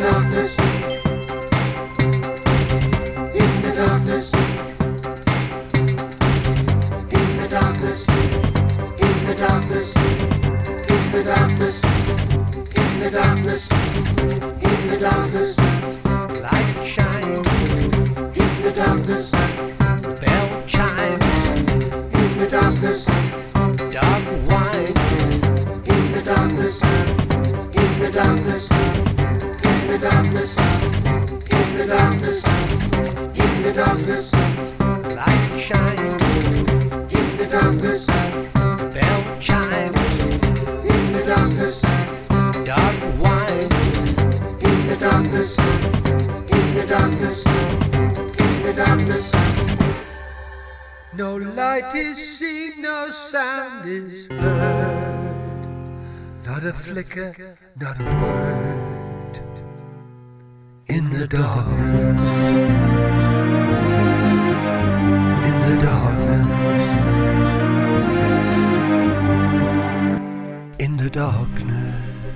darkness, in the darkness, in the darkness, in the darkness, in the darkness, in the darkness, in the darkness, light shines in the darkness, bell chimes in the darkness, dark wine in the darkness, in the darkness, in the darkness, in the darkness, in the darkness, light shines in the darkness, bell chimes in the darkness, dark wine in the darkness, in the darkness, in the darkness. No light is seen, no sound is heard, not a flicker, not a word. In the darkness, in the darkness, in the darkness.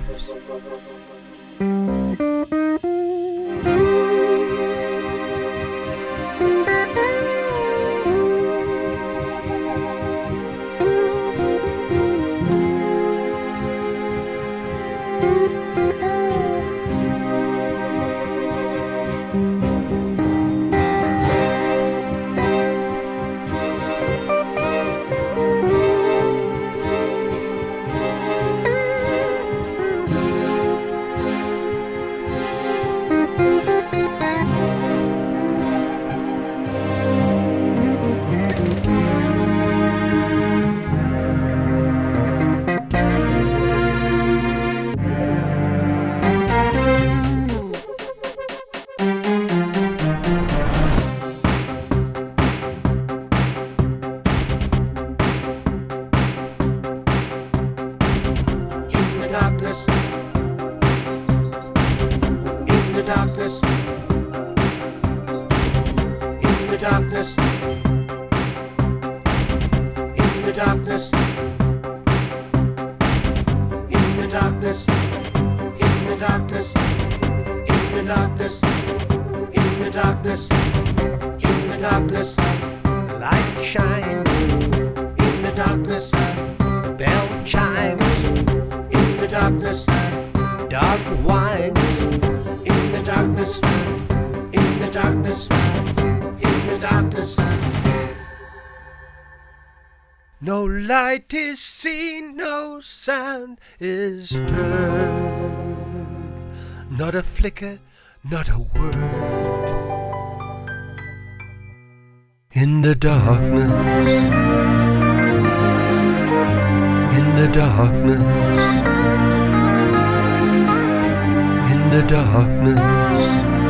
Darkness, in the darkness, in the darkness, in the darkness, in the darkness, in the darkness, in the darkness, light shines in the darkness, bell chimes in the darkness, dark wine in the darkness, in the darkness, in the darkness. No light is seen, no sound is heard, not a flicker, not a word. In the darkness, in the darkness, in the darkness.